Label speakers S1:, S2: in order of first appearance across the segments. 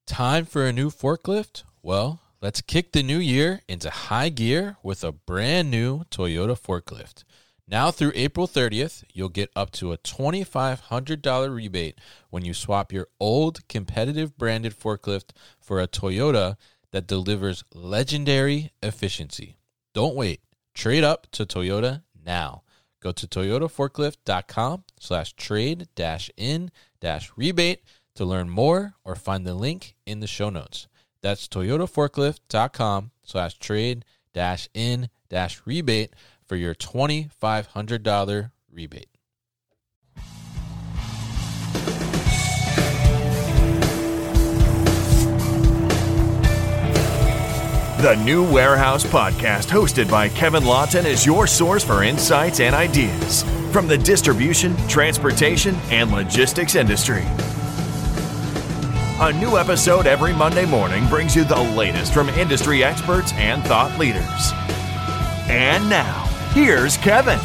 S1: Time for a new forklift? Well, let's kick the new year into high gear with a brand new Toyota forklift. Now through April 30th, you'll get up to a $2,500 rebate when you swap your old competitive branded forklift for a Toyota that delivers legendary efficiency. Don't wait. Trade up to Toyota now. Go to toyotaforklift.com/trade-in-rebate to learn more or find the link in the show notes. That's toyotaforklift.com/trade-in-rebate for your $2,500 rebate.
S2: The New Warehouse Podcast, hosted by Kevin Lawton, is your source for insights and ideas from the distribution, transportation, and logistics industry. A new episode every Monday morning brings you the latest from industry experts and thought leaders. And now, here's Kevin.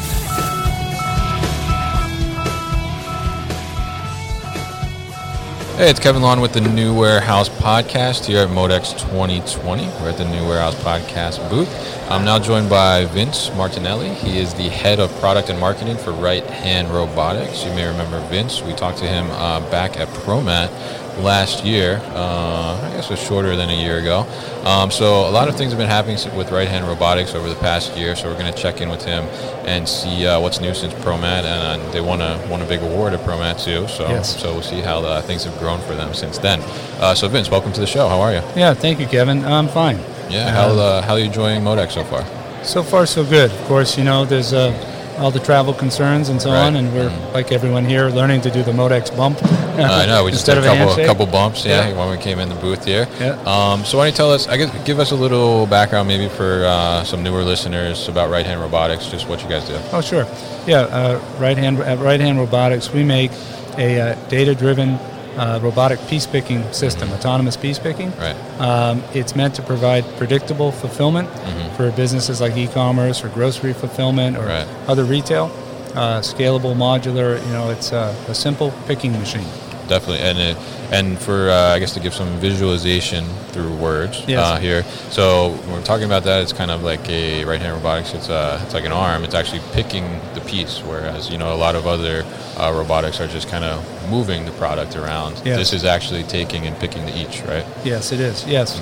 S1: Hey, it's Kevin Lawton with the New Warehouse Podcast here at Modex 2020. We're at the New Warehouse Podcast booth. I'm now joined by Vince Martinelli. He is the head of product and marketing for Right Hand Robotics. You may remember Vince. We talked to him back at ProMat last year. I guess it was shorter than a year ago. So a lot of things have been happening with Right Hand Robotics over the past year. So we're going to check in with him and see what's new since ProMat. And they won a big award at ProMat too. So
S3: yes.
S1: So we'll see how things have grown for them since then. So Vince, welcome to the show. How are you?
S3: Yeah, thank you, Kevin. I'm fine.
S1: Yeah. How are you enjoying Modex so far?
S3: So far, so good. Of course, there's all the travel concerns and so on, and we're, like everyone here, learning to do the Modex bump.
S1: I know, we just did a couple bumps, when we came in the booth here.
S3: Yeah.
S1: So why don't you tell us, give us a little background maybe for some newer listeners about Right Hand Robotics, just what you guys do.
S3: Oh, sure. Yeah, at Right Hand Robotics, we make a data-driven robotic piece picking system, autonomous piece picking.
S1: Right.
S3: It's meant to provide predictable fulfillment for businesses like e-commerce or grocery fulfillment or other retail. Scalable, modular. It's a simple picking machine.
S1: Definitely, and for I guess to give some visualization through words here. So when we're talking about that, it's kind of like a Right Hand Robotics. It's like an arm. It's actually picking the piece, whereas a lot of other robotics are just kind of moving the product around.
S3: Yes.
S1: This is actually taking and picking the each, right?
S3: Yes, it is. Yes,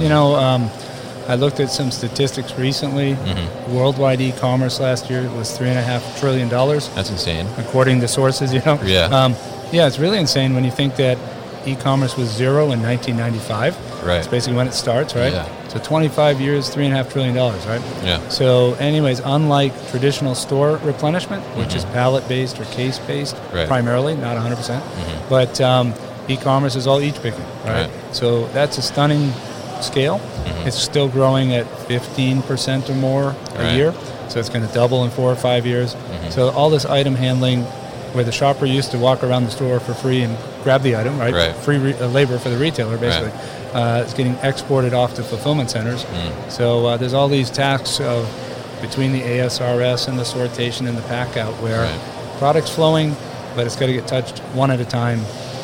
S3: I looked at some statistics recently. Worldwide e-commerce last year was $3.5 trillion.
S1: That's insane.
S3: According to sources,
S1: Yeah.
S3: It's really insane when you think that e-commerce was zero in 1995.
S1: Right.
S3: It's basically when it starts, right?
S1: Yeah.
S3: So 25 years, $3.5 trillion, right?
S1: Yeah.
S3: So anyways, unlike traditional store replenishment, which is pallet-based or case-based primarily, not 100%, but e-commerce is all each picking, right? So that's a stunning scale. It's still growing at 15% or more a year. So it's going to double in 4 or 5 years. So all this item handling where the shopper used to walk around the store for free and grab the item, right? Free labor for the retailer, basically. It's getting exported off to fulfillment centers. So there's all these tasks between the ASRS and the sortation and the pack out where product's flowing, but it's got to get touched one at a time,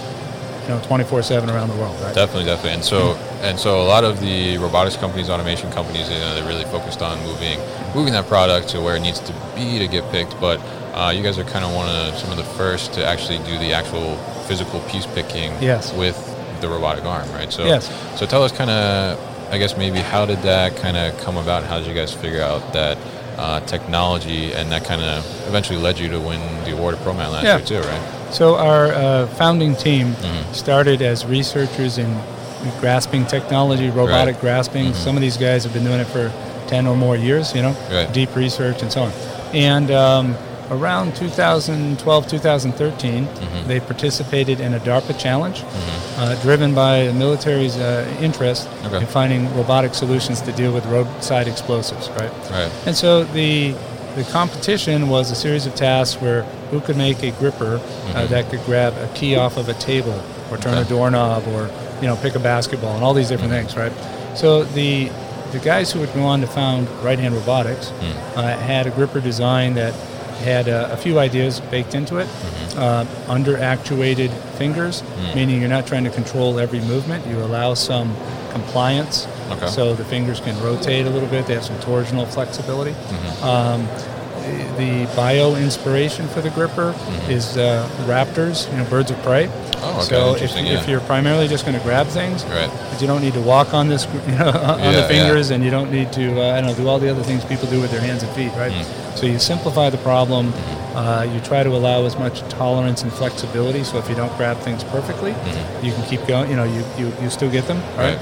S3: 24/7 around the world, right?
S1: Definitely. And so a lot of the robotics companies, automation companies, they're really focused on moving that product to where it needs to be to get picked. But you guys are kind of some of the first to actually do the actual physical piece picking with the robotic arm, right? So so tell us kind of, I guess maybe how did that kind of come about? How did you guys figure out that technology, and that kind of eventually led you to win the award at ProMat last year too, right?
S3: So our founding team started as researchers in grasping technology, robotic grasping. Some of these guys have been doing it for 10 or more years, deep research and so on. And around 2012, 2013, they participated in a DARPA challenge driven by the military's interest in finding robotic solutions to deal with roadside explosives, right? And so the competition was a series of tasks where who could make a gripper that could grab a key off of a table or turn a doorknob or pick a basketball and all these different things, right? So the guys who would go on to found Right Hand Robotics had a gripper design that had a few ideas baked into it. Under-actuated fingers, meaning you're not trying to control every movement. You allow some compliance, so the fingers can rotate a little bit. They have some torsional flexibility. The bio-inspiration for the gripper is raptors, birds of prey.
S1: Oh, okay.
S3: So
S1: if
S3: you're primarily just going to grab things,
S1: right,
S3: but you don't need to walk on this, on the fingers, and you don't need to, do all the other things people do with their hands and feet, right? So you simplify the problem. You try to allow as much tolerance and flexibility. So if you don't grab things perfectly, you can keep going. You still get them, right?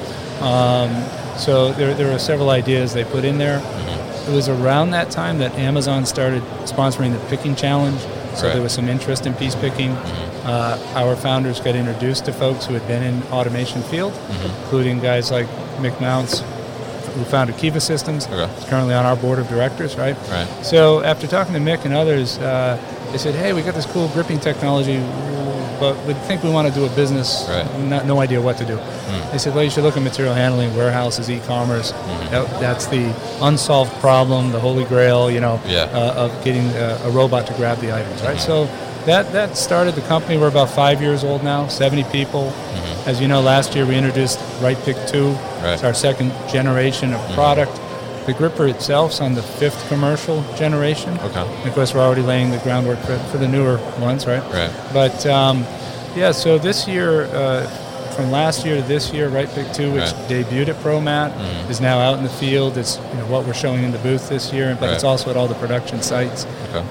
S3: So there are several ideas they put in there. It was around that time that Amazon started sponsoring the picking challenge. So there was some interest in piece picking. Our founders got introduced to folks who had been in automation field, including guys like Mick Mounts, who founded Kiva Systems. He's currently on our board of directors, right? So after talking to Mick and others, they said, hey, we got this cool gripping technology, but we think we want to do a business, no idea what to do. They said, well, you should look at material handling, warehouses, e-commerce. That's the unsolved problem, the holy grail, of getting a robot to grab the items, right? So that started the company. We're about 5 years old now, 70 people. As you know, last year we introduced Right Pick 2. It's our second generation of product. The gripper itself's on the 5th commercial generation. And of course, we're already laying the groundwork for the newer ones, right? But, so this year, from last year to this year, Right Pick 2, which debuted at ProMat, is now out in the field. It's what we're showing in the booth this year, but it's also at all the production sites.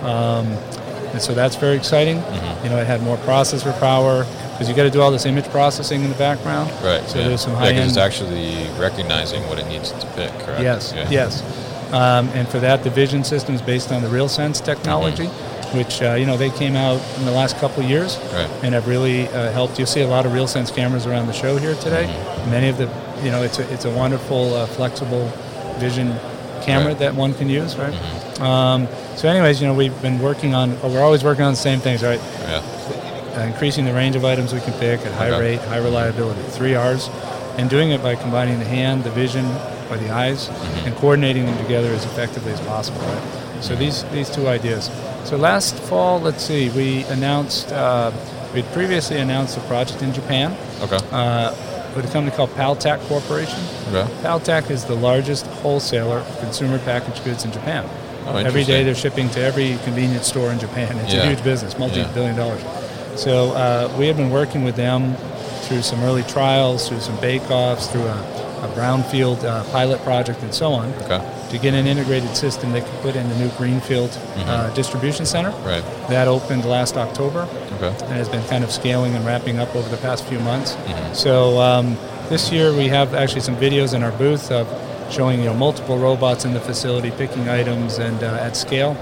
S3: And so that's very exciting. It had more processor power, because you got to do all this image processing in the background. So there's some high-end.
S1: because it's actually recognizing what it needs to pick, correct?
S3: Yes. And for that, the vision system is based on the RealSense technology, which they came out in the last couple of years and have really helped. You'll see a lot of RealSense cameras around the show here today. Many of the, it's a wonderful, flexible vision camera that one can use, right? So anyways, we've been working on, we're always working on the same things, right? Increasing the range of items we can pick at high rate, high reliability, 3 R's, and doing it by combining the hand, the vision, or the eyes, and coordinating them together as effectively as possible, right? So these two ideas. So last fall, we announced, we'd previously announced a project in Japan with a company called Paltac Corporation. Paltac is the largest wholesaler of consumer packaged goods in Japan. Every day they're shipping to every convenience store in Japan. It's a huge business, multi-billion dollars. So we have been working with them through some early trials, through some bake-offs, through a brownfield pilot project and so on, to get an integrated system they could put in the new Greenfield distribution center. That opened last October and has been kind of scaling and ramping up over the past few months. So this year we have actually some videos in our booth of showing multiple robots in the facility picking items and at scale.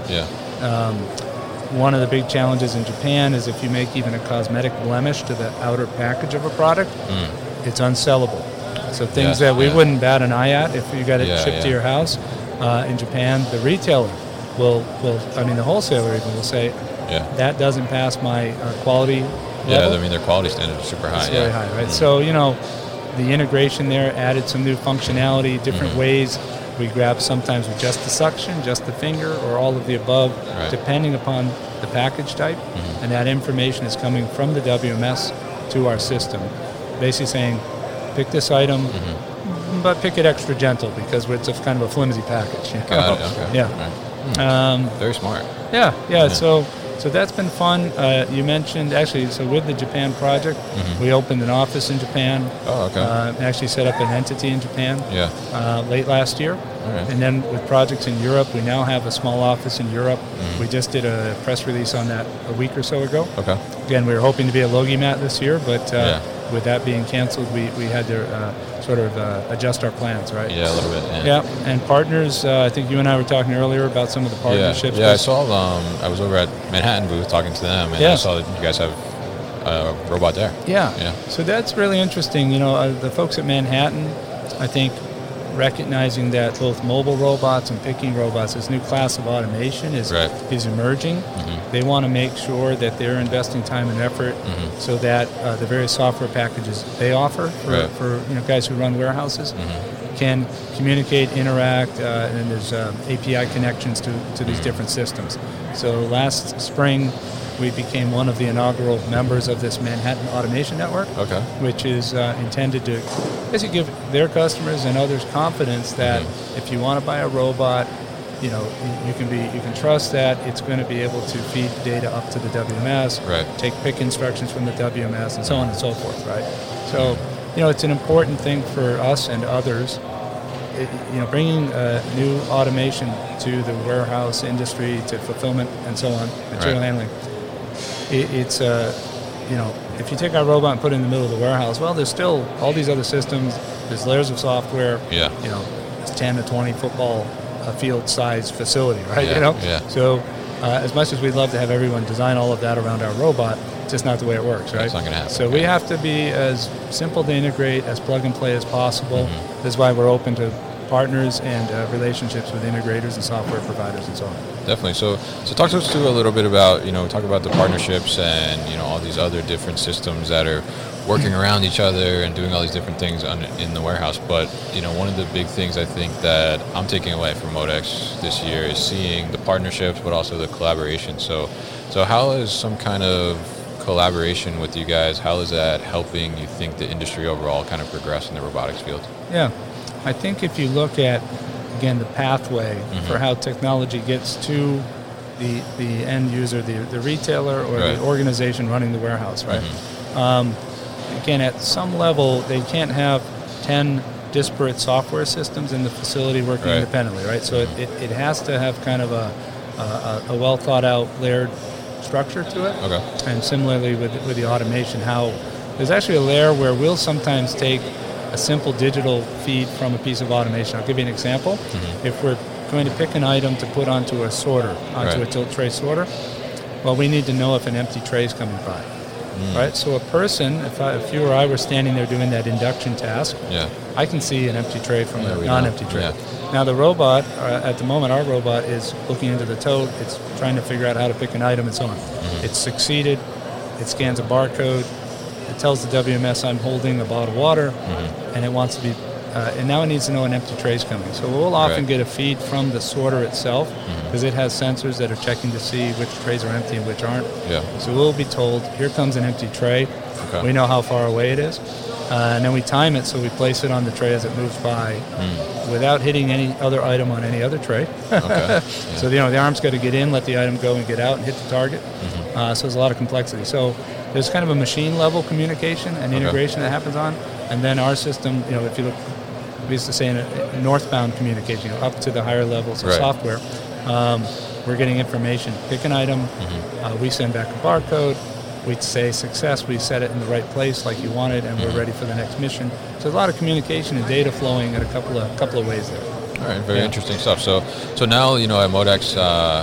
S3: One of the big challenges in Japan is if you make even a cosmetic blemish to the outer package of a product, it's unsellable. So things that we wouldn't bat an eye at if you got it shipped to your house. In Japan, the retailer the wholesaler even will say, that doesn't pass my quality level.
S1: Their quality standards are super high.
S3: It's very high, right? So, the integration there added some new functionality, different ways. We grab sometimes with just the suction, just the finger, or all of the above, depending upon the package type. And that information is coming from the WMS to our system, basically saying, pick this item, but pick it extra gentle because it's a kind of a flimsy package.
S1: Got it. Very smart.
S3: So that's been fun. You mentioned, actually, so with the Japan project, we opened an office in Japan. Actually set up an entity in Japan late last year. And then with projects in Europe, we now have a small office in Europe. We just did a press release on that a week or so ago. Again, we were hoping to be at LogiMat this year, but with that being canceled, we had to sort of adjust our plans, right?
S1: A little bit.
S3: And partners, I think you and I were talking earlier about some of the partnerships.
S1: I saw I was over at Manhattan booth talking to them, and I saw that you guys have a robot there.
S3: So that's really interesting. The folks at Manhattan, I think, recognizing that both mobile robots and picking robots, this new class of automation is emerging. They want to make sure that they're investing time and effort so that the various software packages they offer for guys who run warehouses can communicate, interact, and there's API connections to these different systems. So last spring, we became one of the inaugural members of this Manhattan Automation Network, which is intended to basically give their customers and others confidence that if you want to buy a robot, you can trust that it's going to be able to feed data up to the WMS, take pick instructions from the WMS, and so on and so forth, right? So, it's an important thing for us and others. Bringing new automation to the warehouse industry, to fulfillment, and so on, material handling. It's if you take our robot and put it in the middle of the warehouse, well, there's still all these other systems. There's layers of software. It's 10 to 20 football field size facility, right? So as much as we'd love to have everyone design all of that around our robot, it's just not the way it works, right?
S1: It's not going to happen.
S3: So we have to be as simple to integrate, as plug and play as possible. This is why we're open to partners and relationships with integrators and software providers and so on.
S1: Definitely. So talk to us too a little bit about, talk about the partnerships and, all these other different systems that are working around each other and doing all these different things in the warehouse. But, one of the big things I think that I'm taking away from Modex this year is seeing the partnerships, but also the collaboration. So how is some kind of collaboration with you guys, how is that helping you think the industry overall kind of progress in the robotics field?
S3: Yeah. I think if you look at, again, the pathway for how technology gets to the end user, the retailer or the organization running the warehouse, right? Again, at some level, they can't have 10 disparate software systems in the facility working independently, right? So it has to have kind of a well thought out layered structure to it. And similarly with the automation, how there's actually a layer where we'll sometimes take a simple digital feed from a piece of automation. I'll give you an example. If we're going to pick an item to put onto a sorter, onto a tilt tray sorter, well, we need to know if an empty tray is coming by, right? So a person, if you or I were standing there doing that induction task, I can see an empty tray from a non-empty tray. Now the robot, at the moment, our robot is looking into the tote. It's trying to figure out how to pick an item and so on. It's succeeded. It scans a barcode. It tells the WMS I'm holding a bottle of water, and it wants to be, and now it needs to know an empty tray is coming. So we'll often get a feed from the sorter itself, because it has sensors that are checking to see which trays are empty and which aren't. So we'll be told, here comes an empty tray. We know how far away it is, and then we time it so we place it on the tray as it moves by, without hitting any other item on any other tray. So the arm's got to get in, let the item go, and get out and hit the target. So there's a lot of complexity. So there's kind of a machine level communication and integration that happens on, and then our system, if you look, we used to say in a northbound communication, up to the higher levels of software, we're getting information. Pick an item, we send back a barcode, we say success, we set it in the right place like you wanted, and we're ready for the next mission. So there's a lot of communication and data flowing in a couple of ways there.
S1: All right, very interesting stuff. So now, at Modex,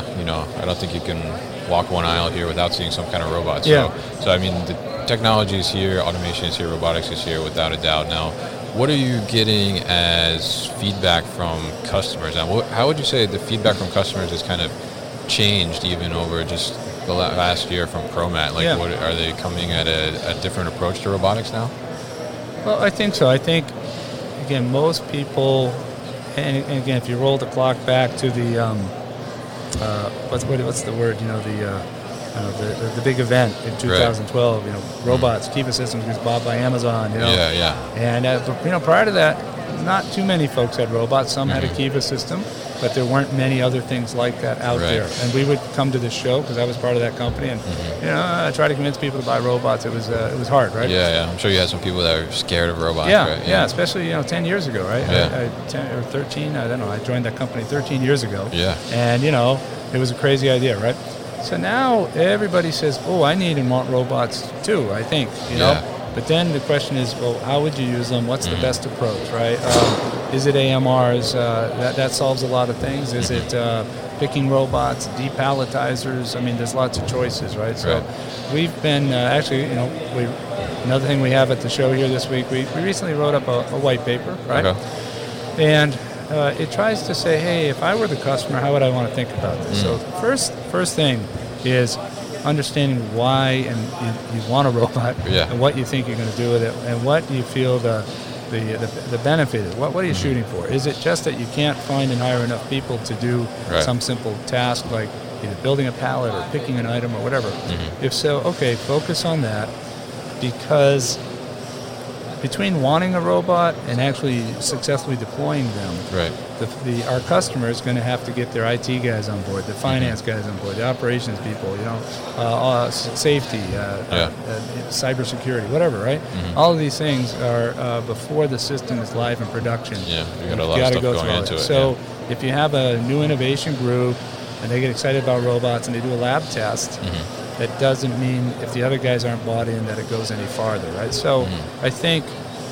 S1: I don't think you can walk one aisle here without seeing some kind of robot. So I mean, the technology is here, automation is here, robotics is here, without a doubt. Now, what are you getting as feedback from customers? And how would you say the feedback from customers has kind of changed even over just the last year from ProMat? What, are they coming at a different approach to robotics now?
S3: Well, I think so. I think, again, most people, and again, if you roll the clock back to the, what's the word? The big event in 2012. Robots, Kiva Systems was bought by Amazon. And prior to that, not too many folks had robots. Some had a Kiva system, but there weren't many other things like that out there. And we would come to this show because I was part of that company, and I try to convince people to buy robots. It was hard, right?
S1: I'm sure you had some people that were scared of robots.
S3: Especially 10 years ago, right? 10 or 13. I don't know. I joined that company 13 years ago. And it was a crazy idea, right? So now everybody says, "Oh, I need and want robots too." I think, But then the question is, well, how would you use them? What's the best approach, right? Is it AMRs? That solves a lot of things. Is it picking robots, depalletizers? I mean, there's lots of choices, right? So we've been another thing we have at the show here this week. We recently wrote up a white paper, right? And it tries to say, hey, if I were the customer, how would I want to think about this? So first thing is understanding why and you want a robot and what you think you're going to do with it and what you feel the benefit is. What are you shooting for? Is it just that you can't find and hire enough people to do some simple task like either building a pallet or picking an item or whatever? If so, okay, focus on that, because between wanting a robot and actually successfully deploying them, our customer is going to have to get their IT guys on board, the finance guys on board, the operations people, safety, cybersecurity, whatever, right? All of these things are before the system is live in production.
S1: Yeah, you got a lot of stuff going into it.
S3: So if you have a new innovation group and they get excited about robots and they do a lab test, that doesn't mean if the other guys aren't bought in that it goes any farther, right? So I think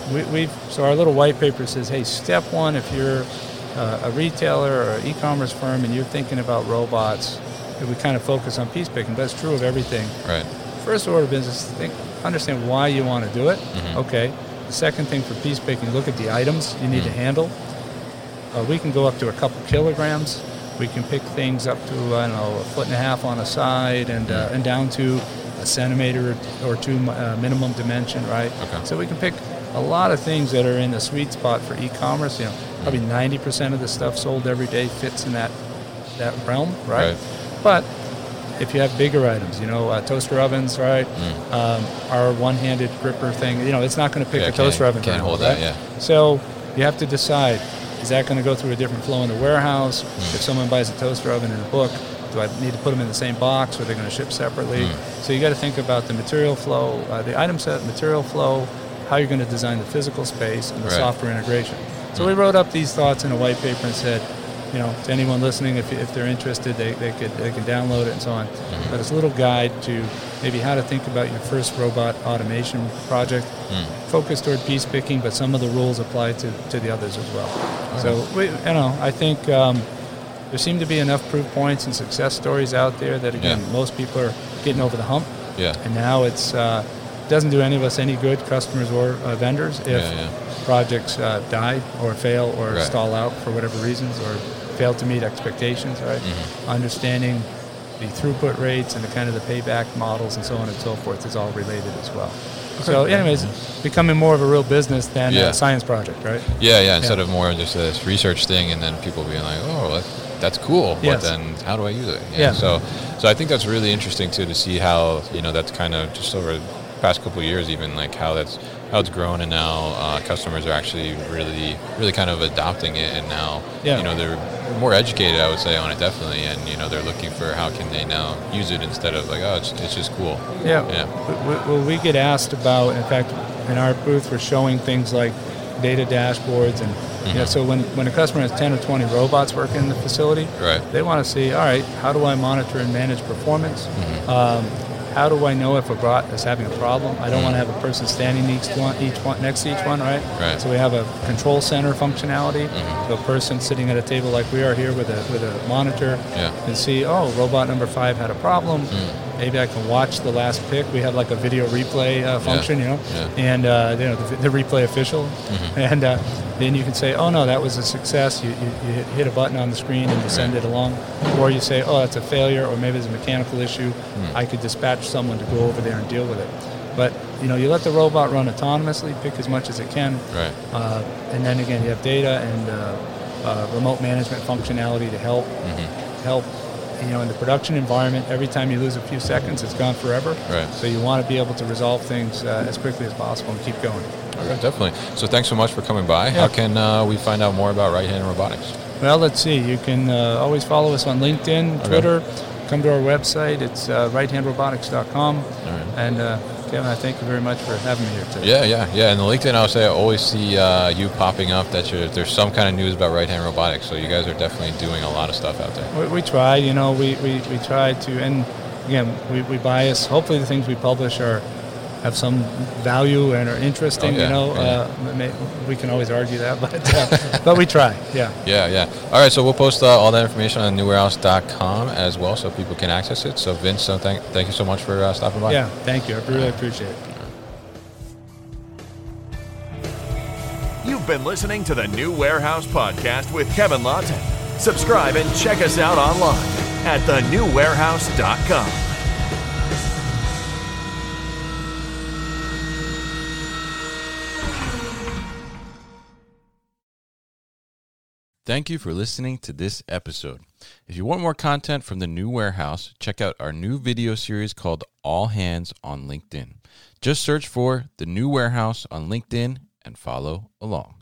S3: so our little white paper says, hey, step one, if you're a retailer or an e-commerce firm and you're thinking about robots, we kind of focus on piece picking, but it's true of everything.
S1: Right.
S3: First order of business, understand why you want to do it. Okay. The second thing for piece picking, look at the items you need to handle. We can go up to a couple kilograms. We can pick things up to, I don't know, 1.5 feet on a side and down to a centimeter or two minimum dimension, right? Okay. So we can pick a lot of things that are in the sweet spot for e-commerce. Probably 90% of the stuff sold every day fits in that realm, right? But if you have bigger items, toaster ovens, right? Our one-handed gripper thing, it's not going to pick a toaster oven.
S1: Can't hold
S3: right?
S1: that,
S3: So you have to decide, is that going to go through a different flow in the warehouse? If someone buys a toaster oven in a book, do I need to put them in the same box, or are they going to ship separately? So you got to think about the material flow, the item set, material flow, how you're going to design the physical space, and the software integration. So we wrote up these thoughts in a white paper and said, to anyone listening, if they're interested, they can download it and so on. But it's a little guide to maybe how to think about your first robot automation project, focused toward piece picking, but some of the rules apply to the others as well. So I think there seem to be enough proof points and success stories out there that again most people are getting over the hump. And now it's doesn't do any of us any good, customers or vendors, if projects die or fail or stall out for whatever reasons or fail to meet expectations, right? Understanding the throughput rates and the kind of the payback models and so on and so forth is all related as well. So anyways, becoming more of a real business than a science project, right?
S1: Instead of more just this research thing and then people being like, oh, that's cool, but then how do I use it? So I think that's really interesting too, to see how, that's kind of just over the past couple of years even, like how it's grown, and now customers are actually really kind of adopting it, and now they're more educated, I would say, on it definitely, and they're looking for how can they now use it instead of like, oh, it's just cool.
S3: Well, we get asked about, in fact, in our booth we're showing things like data dashboards and so when a customer has 10 or 20 robots working in the facility, they want to see, all right, how do I monitor and manage performance? How do I know if a bot is having a problem? I don't want to have a person standing next to each one, right? So we have a control center functionality. So a person sitting at a table like we are here with a monitor can see, oh, robot number 5 had a problem. Maybe I can watch the last pick. We have like a video replay function, and the replay official, and then you can say, oh no, that was a success. You hit a button on the screen and you send it along, or you say, oh, that's a failure, or maybe it's a mechanical issue. I could dispatch someone to go over there and deal with it. But you let the robot run autonomously, pick as much as it can, and then again you have data and remote management functionality to help. In the production environment, every time you lose a few seconds, it's gone forever. So you want to be able to resolve things as quickly as possible and keep going.
S1: Okay, definitely. So thanks so much for coming by. How can we find out more about Right Hand Robotics?
S3: Well, let's see. You can always follow us on LinkedIn, Twitter. Come to our website. It's righthandrobotics.com. And Kevin, I thank you very much for having me here today.
S1: Yeah. And the LinkedIn, I would say, I always see you popping up that there's some kind of news about Right Hand Robotics. So you guys are definitely doing a lot of stuff out there.
S3: We try, we try to, and again, we bias. Hopefully the things we publish have some value and are interesting. We can always argue that, but we try.
S1: Yeah. All right, so we'll post all that information on newwarehouse.com as well, so people can access it. So Vince, thank you so much for stopping by.
S3: Yeah, thank you. I really appreciate it.
S2: You've You've been listening to the New Warehouse Podcast with Kevin Lawton. Subscribe and check us out online at thenewwarehouse.com.
S1: Thank you for listening to this episode. If you want more content from the New Warehouse, check out our new video series called All Hands on LinkedIn. Just search for the New Warehouse on LinkedIn and follow along.